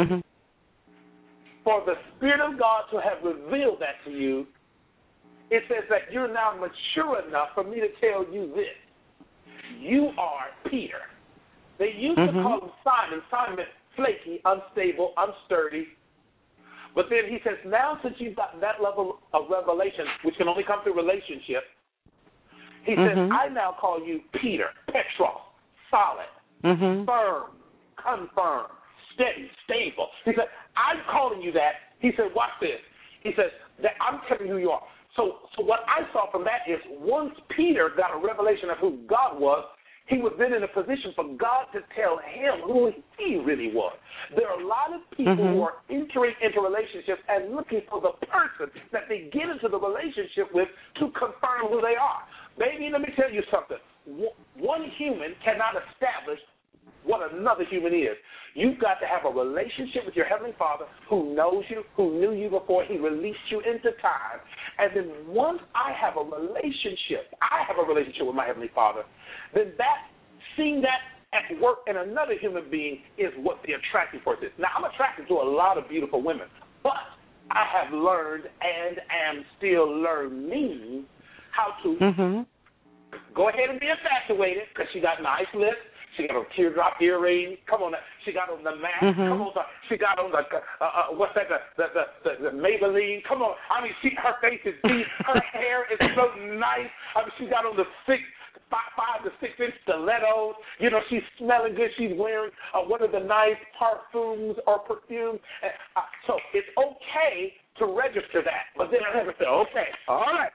Speaker 4: For the Spirit of God to have revealed that to you, it says that you're now mature enough for me to tell you this. You are Peter. They used to call him Simon. Simon meant flaky, unstable, unsturdy. But then he says, now since you've got that level of revelation, which can only come through relationship, he says, I now call you Peter, Petros, solid, firm, confirmed, steady, stable. He said, I'm calling you that. He said, watch this. He says, that I'm telling you who you are. So what I saw from that is once Peter got a revelation of who God was, he was then in a position for God to tell him who he really was. There are a lot of people who are entering into relationships and looking for the person that they get into the relationship with to confirm who they are. Baby, let me tell you something. One human cannot establish what another human is. You've got to have a relationship with your Heavenly Father who knows you, who knew you before he released you into time. And then once I have a relationship with my Heavenly Father, then seeing that at work in another human being is what the attractive force is. Now, I'm attracted to a lot of beautiful women, but I have learned and am still learning how to go ahead and be infatuated because she got nice lips. She got on teardrop earrings. Come on, she got on the mask. Come on, she got on the what's that? The Maybelline. Come on, I mean, her face is deep. Her hair is so nice. I mean, she got on the 5 to 6 inch stilettos. You know, she's smelling good. She's wearing one of the nice perfumes or perfumes. So it's okay to register that, but then I never say, okay, all right,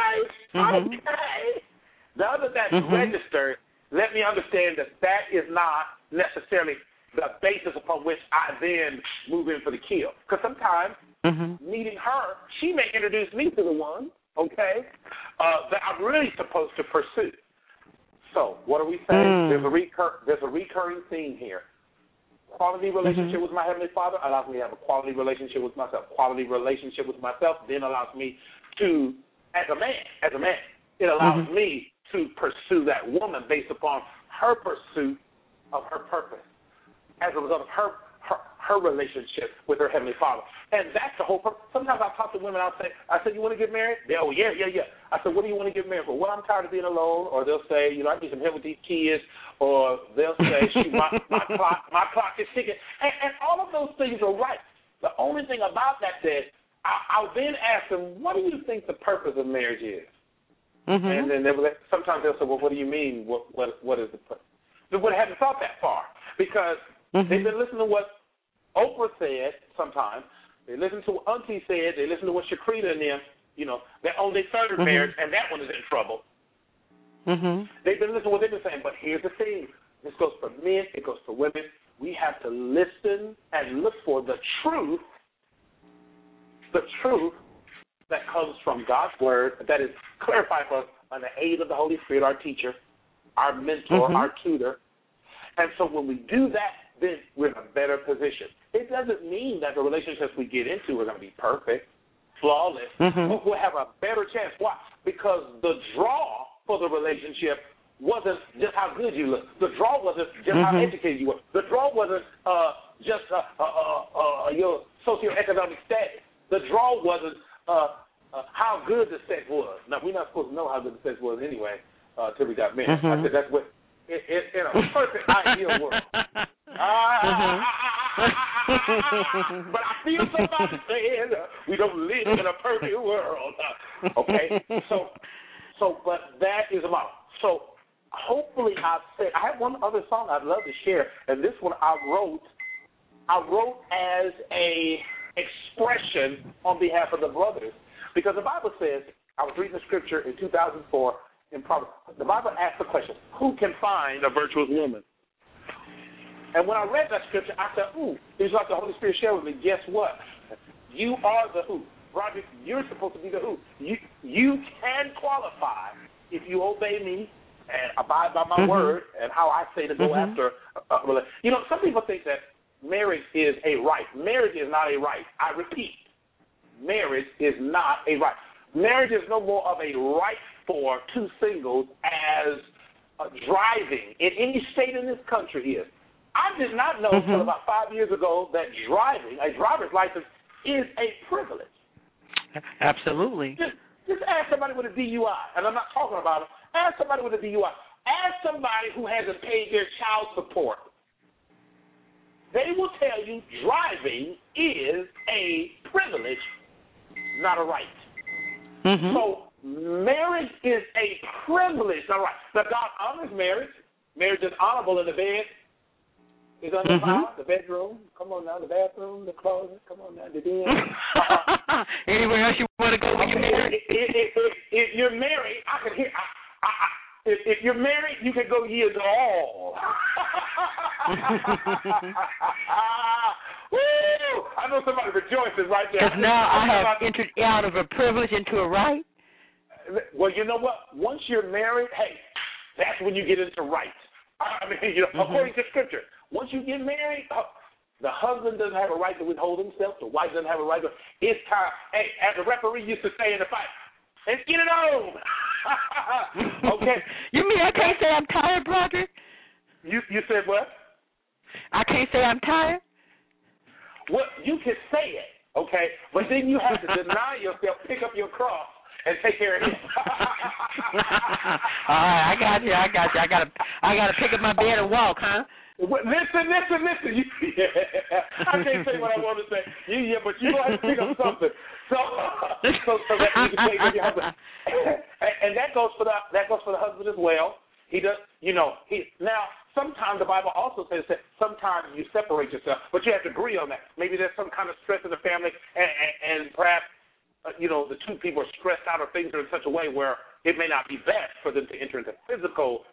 Speaker 4: okay. Now that that's registered, let me understand that is not necessarily the basis upon which I then move in for the kill. Because sometimes meeting her, she may introduce me to the one, okay, that I'm really supposed to pursue. So what are we saying? There's a recurring theme here. Quality relationship with my Heavenly Father allows me to have a quality relationship with myself. Quality relationship with myself then allows me to, as a man, it allows me to pursue that woman based upon her pursuit of her purpose. As a result of her relationship with her Heavenly Father. And that's the whole purpose. Sometimes I talk to women, I say, you want to get married? Oh, yeah. I said, what do you want to get married for? Well, I'm tired of being alone. Or they'll say, I need some help with these kids. Or they'll say, shoot, my clock is ticking. And all of those things are right. The only thing about that is I'll then ask them, what do you think the purpose of marriage is? Mm-hmm. And then sometimes they'll say, well, what do you mean? What is the purpose? They haven't thought that far because they've been listening to what Oprah said sometimes. They listen to what Auntie said. They listen to what Shakrita and them, they're on their third marriage, and that one is in trouble. Mm-hmm. They've been listening to what they've been saying. But here's the thing. This goes for men. It goes for women. We have to listen and look for the truth that comes from God's word, that is clarified for us by the aid of the Holy Spirit, our teacher, our mentor, our tutor. And so when we do that, then we're in a better position. It doesn't mean that the relationships we get into are going to be perfect, flawless, but we'll have a better chance. Why? Because the draw for the relationship wasn't just how good you look. The draw wasn't just how educated you were. The draw wasn't just your socioeconomic status. The draw wasn't how good the sex was. Now, we're not supposed to know how good the sex was anyway until we got married. I said that's what, in a perfect ideal world. But I feel somebody saying we don't live in a perfect world. Okay? But that is a model. So hopefully I have one other song I'd love to share, and this one I wrote as a expression on behalf of the brothers, because the Bible says, I was reading the scripture in 2004 in Proverbs. The Bible asks the question, who can find a virtuous woman? And when I read that scripture, I said, it's like the Holy Spirit shared with me, guess what? You are the who. Roger, you're supposed to be the who. You can qualify if you obey me and abide by my word and how I say to go after. Some people think that marriage is a right. Marriage is not a right. I repeat, marriage is not a right. Marriage is no more of a right for two singles as driving in any state in this country is. I did not know until about 5 years ago that driving, a driver's license, is a privilege.
Speaker 3: Absolutely.
Speaker 4: Just ask somebody with a DUI, and I'm not talking about them. Ask somebody with a DUI. Ask somebody who hasn't paid their child support. They will tell you driving is a privilege, not a right. So marriage is a privilege, not a right. Now, God honors marriage. Marriage is honorable in the bed. It's under the bedroom. Come on now, the bathroom, the closet. Come on now, the den.
Speaker 3: Anywhere else you want to go when you're married?
Speaker 4: If you're married, I can hear. If you're married, you can go years all. Woo! I know somebody rejoices right there.
Speaker 3: Because now I have entered out of a privilege into a right.
Speaker 4: Well, you know what? Once you're married, hey, that's when you get into rights. I mean, according to Scripture, once you get married, the husband doesn't have a right to withhold himself. The wife doesn't have a right to. It's time. Hey, as the referee used to say in the fight, let's get it on. Okay.
Speaker 3: You mean I can't say I'm tired, Broderick?
Speaker 4: You said what?
Speaker 3: I can't say I'm tired?
Speaker 4: Well, you can say it, okay, but then you have to deny yourself, pick up your cross, and take care of it.
Speaker 3: All right, I got you. I gotta pick up my bed and walk, huh?
Speaker 4: Well, listen. I can't say what I want to say. But you have to pick up something. So that you can take with your husband. And that goes for the husband as well. He does, now. Sometimes the Bible also says that sometimes you separate yourself, but you have to agree on that. Maybe there's some kind of stress in the family, and perhaps the two people are stressed out, or things are in such a way where it may not be best for them to enter into physical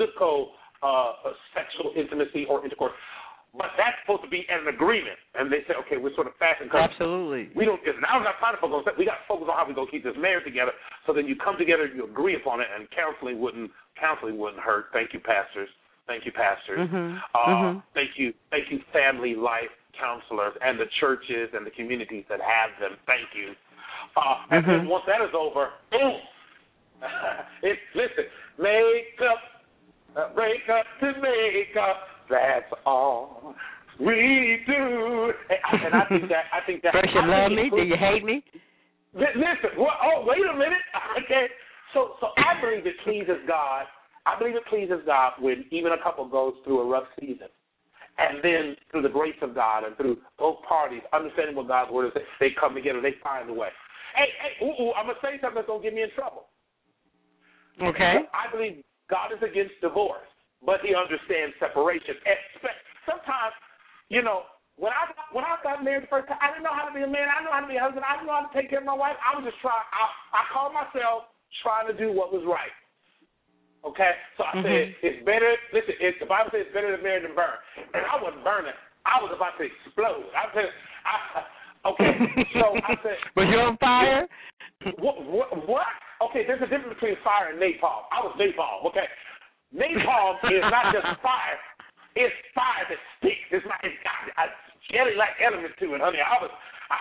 Speaker 4: sexual intimacy or intercourse. But that's supposed to be an agreement, and they say, okay, we're sort of fast and
Speaker 3: absolutely.
Speaker 4: We don't. Now we've got time to focus. We got to focus on how we're going to keep this marriage together. So then you come together, you agree upon it, and counseling wouldn't hurt. Thank you, pastors. Thank you, pastors. Thank you, family life counselors and the churches and the communities that have them. Thank you. And then once that is over, boom. Listen, make up, break up to make up. That's all. We do. And I think that.
Speaker 3: First you love me, then you hate me.
Speaker 4: Listen. Oh, wait a minute. Okay. So I believe it pleases God. I believe it pleases God when even a couple goes through a rough season. And then through the grace of God and through both parties, understanding what God's word is, they come together, they find a way. Hey, I'm going to say something that's going to get me in trouble.
Speaker 3: Okay.
Speaker 4: I believe God is against divorce, but he understands separation. Sometimes, you know, when I got married the first time, I didn't know how to be a man. I didn't know how to be a husband. I didn't know how to take care of my wife. I was just trying. I called myself trying to do what was right. Okay? So I said, it's better. Listen, the Bible says it's better to marry than burn. And I wasn't burning. I was about to explode. Okay, so I said.
Speaker 3: Was you on fire?
Speaker 4: What? Okay, there's a difference between fire and napalm. I was napalm, okay? Napalm is not just fire. It's fire that sticks. It's got a jelly-like element to it, honey. I was.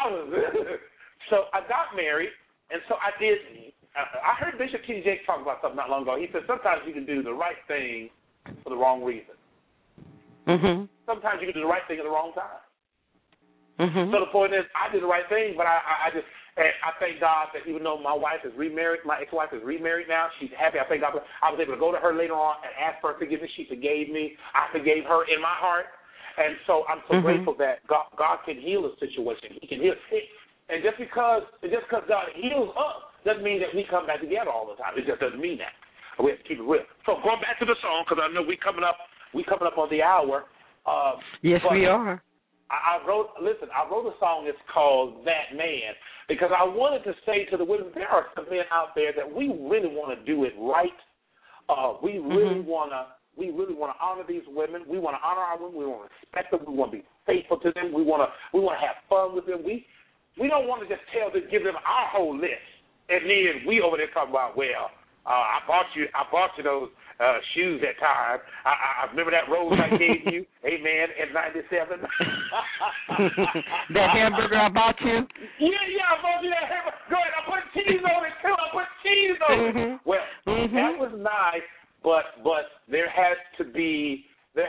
Speaker 4: So I got married, and so I did. I heard Bishop T.D. Jakes talk about something not long ago. He said sometimes you can do the right thing for the wrong reason. Sometimes you can do the right thing at the wrong time. So the point is, I did the right thing, but I thank God that even though my wife is remarried, my ex-wife is remarried now, she's happy. I thank God I was able to go to her later on and ask for forgiveness. She forgave me. I forgave her in my heart. And so I'm so grateful that God can heal a situation. He can heal it. And just because God heals us doesn't mean that we come back together all the time. It just doesn't mean that. We have to keep it real. So going back to the song, because I know we coming up on the hour.
Speaker 3: Yes, we are.
Speaker 4: I wrote a song. It's called That Man, because I wanted to say to the women, there are some men out there that we really want to do it right. We really want to honor these women. We want to honor our women. We want to respect them. We want to be faithful to them. We want to have fun with them. We don't want to just give them our whole list, and then we over there talking about, well, I bought you those shoes that time. I remember that rose I gave you, amen, in '97.
Speaker 3: That hamburger I bought you?
Speaker 4: Yeah, I bought you that hamburger. Go ahead, I put cheese on it too. Well, that was nice, but there has to be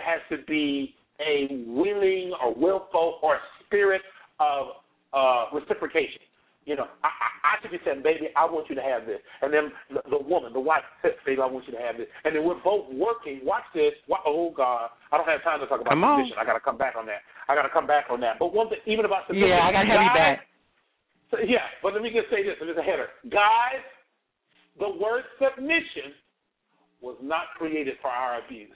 Speaker 4: a willing or willful or spirit of reciprocation. You know, I should be saying, baby, I want you to have this. And then the woman, the wife says, baby, I want you to have this. And then we're both working. Watch this. Oh, God. I don't have time to talk about submission. I got to come back on that. But one thing, even about submission.
Speaker 3: Yeah, I got to have you back.
Speaker 4: So, yeah, but let me just say this. There's a header. Guys, the word submission was not created for our abuse.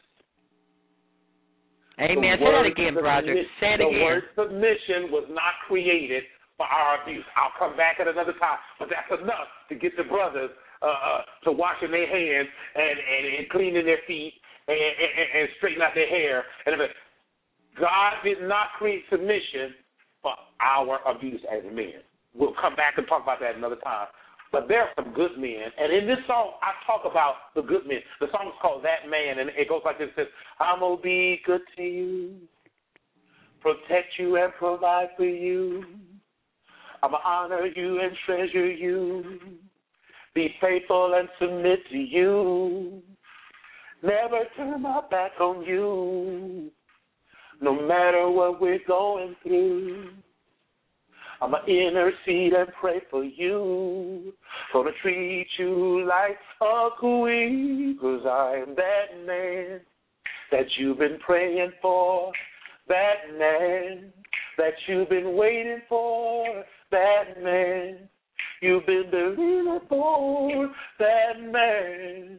Speaker 3: Amen. Say that again, Roger. Say it again.
Speaker 4: The word submission was not created for our abuse. I'll come back at another time, but that's enough to get the brothers to washing their hands and cleaning their feet and straighten out their hair. And God did not create submission for our abuse as men. We'll come back and talk about that another time. But there are some good men, and in this song, I talk about the good men. The song is called That Man, and it goes like this. It says, I'm going to be good to you, protect you and provide for you. I'm going to honor you and treasure you, be faithful and submit to you, never turn my back on you, no matter what we're going through. I'm going to intercede and pray for you, going to treat you like a queen, because I am that man that you've been praying for, that man that you've been waiting for, that man you've been believing for, that man,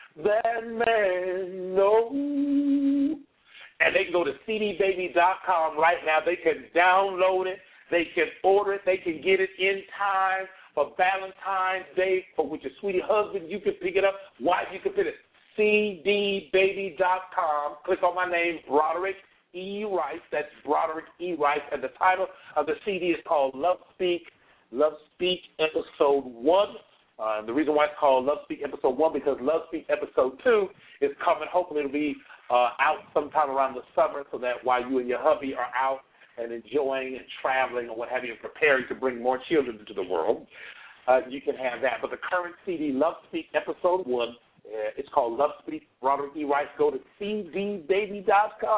Speaker 4: no. And they can go to cdbaby.com right now. They can download it. They can order it. They can get it in time for Valentine's Day. For with your sweetie husband, you can pick it up. Wife, you can pick it. cdbaby.com. Click on my name, Broderick E. Rice. That's Broderick E. Rice. And the title of the CD is called Love Speak Episode 1. The reason why it's called Love Speak Episode 1 because Love Speak Episode 2 is coming. Hopefully it'll be out sometime around the summer so that while you and your hubby are out and enjoying and traveling or what have you and preparing to bring more children into the world, you can have that. But the current CD, Love Speak Episode 1, it's called Love Speak Broderick E. Rice. Go to cdbaby.com.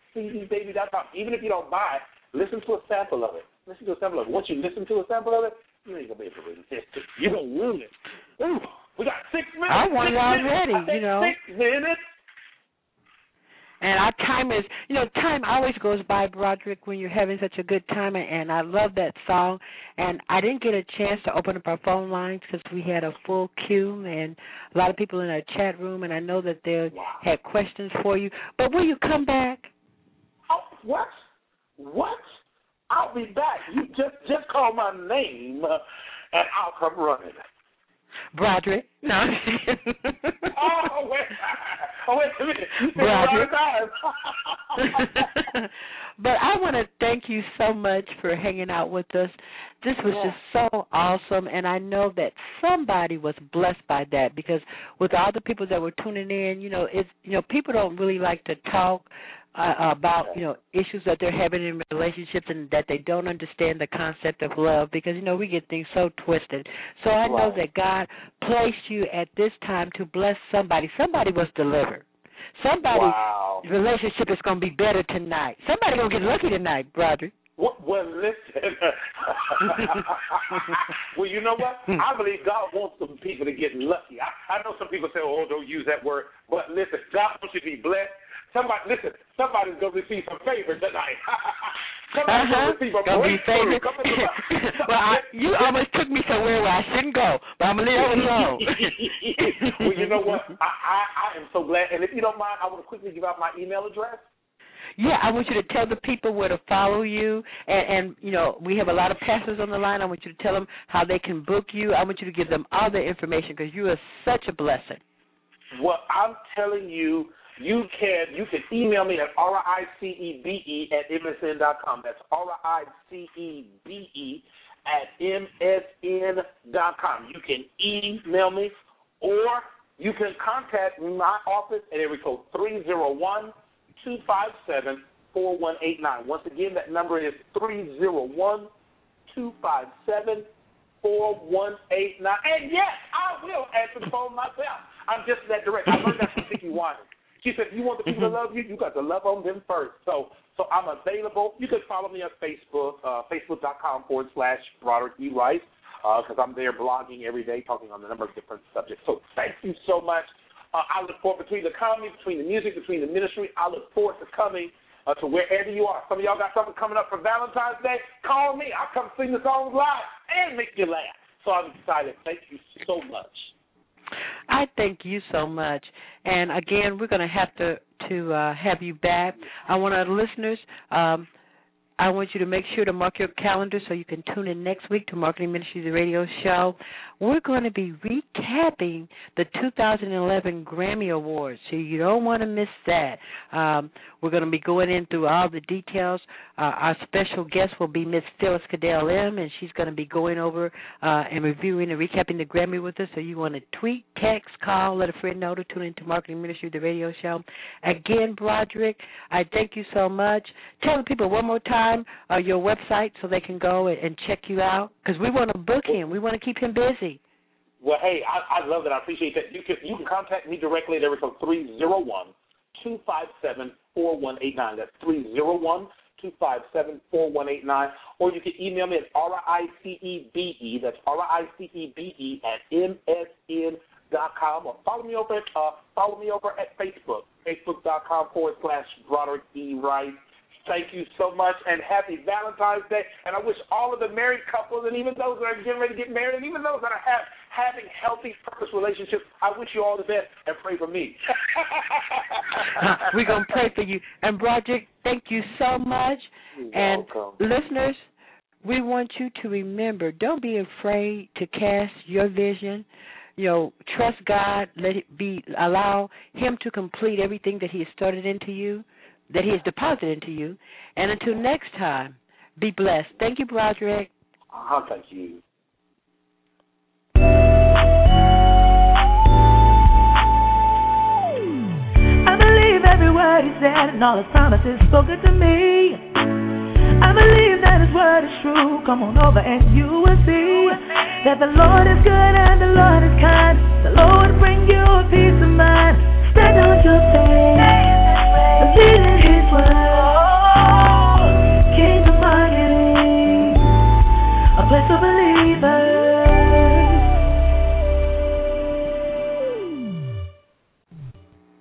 Speaker 4: cdbaby.com. Even if you don't buy it, listen to a sample of it. Once you listen to a sample of it, you ain't going to be able to resist it. You're going to ruin it. Ooh, we got 6 minutes.
Speaker 3: I want it already,
Speaker 4: 6 minutes.
Speaker 3: And our time is, time always goes by, Broderick, when you're having such a good time, and I love that song. And I didn't get a chance to open up our phone lines because we had a full queue and a lot of people in our chat room, and I know that they had questions for you. But will you come back?
Speaker 4: Oh, what? I'll be back. You just call my name, and I'll come running.
Speaker 3: Broderick. No.
Speaker 4: Oh, wait a minute. You said
Speaker 3: Broderick.
Speaker 4: time.
Speaker 3: But I want to thank you so much for hanging out with us. This was just so awesome, and I know that somebody was blessed by that because with all the people that were tuning in, people don't really like to talk about issues that they're having in relationships and that they don't understand the concept of love because we get things so twisted. So I know that God placed you at this time to bless somebody. Somebody was delivered. Somebody's relationship is going to be better tonight. Somebody going to get lucky tonight, Broderick.
Speaker 4: Well, listen. Well, you know what? I believe God wants some people to get lucky. I know some people say, don't use that word. But listen, God wants you to be blessed. Somebody's going to receive some favor tonight. Somebody's going to receive a breakthrough.
Speaker 3: Well, you almost took me somewhere where I shouldn't go, but I'm going to leave it alone.
Speaker 4: Well, you know what? I am so glad. And if you don't mind, I want to quickly give out my email address.
Speaker 3: Yeah, I want you to tell the people where to follow you. And we have a lot of pastors on the line. I want you to tell them how they can book you. I want you to give them all the information because you are such a blessing.
Speaker 4: Well, I'm telling you, you can email me at RICEBE@MSN.com. That's RICEBE@MSN.com. You can email me or you can contact my office at area code 301-257-4189. Once again, that number is 301-257-4189. And yes, I will answer the phone myself. I'm just that direct. I learned that from Vicki Wine. She said, if you want the people to love you, you got to love on them first. So I'm available. You can follow me on Facebook, facebook.com/Broderick E. Rice, because I'm there blogging every day, talking on a number of different subjects. So thank you so much. I look forward between the comedy, between the music, between the ministry. I look forward to coming to wherever you are. Some of y'all got something coming up for Valentine's Day. Call me. I'll come sing the songs live and make you laugh. So I'm excited. Thank you so much.
Speaker 3: I thank you so much. And, again, we're going to have to have you back. I want our listeners, I want you to make sure to mark your calendar so you can tune in next week to Marketing Ministries, the radio show. We're going to be recapping the 2011 Grammy Awards, so you don't want to miss that. We're going to be going in through all the details. Our special guest will be Miss Phyllis Cadell M., and she's going to be going over and reviewing and recapping the Grammy with us. So you want to tweet, text, call, let a friend know to tune into Marketing Ministry, the radio show. Again, Broderick, I thank you so much. Tell the people one more time your website so they can go and check you out, because we want to book him. We want to keep him busy.
Speaker 4: Well, hey, I love that. I appreciate that. You can contact me directly at area code 301-257-4189. That's 301-257-4189. Or you can email me at RICEBE. That's RICEBE@MSN.com. Or follow me over at Facebook. Facebook.com/Broderick E. Rice. Thank you so much, and happy Valentine's Day. And I wish all of the married couples, and even those that are getting ready to get married, and even those that are having healthy, purpose relationships, I wish you all the best, and pray for me.
Speaker 3: We're going to pray for you. And, Broderick, thank you so much.
Speaker 4: You're welcome.
Speaker 3: Listeners, we want you to remember, don't be afraid to cast your vision. Trust God. Allow Him to complete everything that He has started into you, that He has deposited into you. And until next time, be blessed. Thank you, Broderick.
Speaker 4: Thank you.
Speaker 1: I believe every word He said and all His promises spoken to me. I believe that His word is true. Come on over and you will see that the Lord is good and the Lord is kind. The Lord will bring you a peace of mind. Stand on your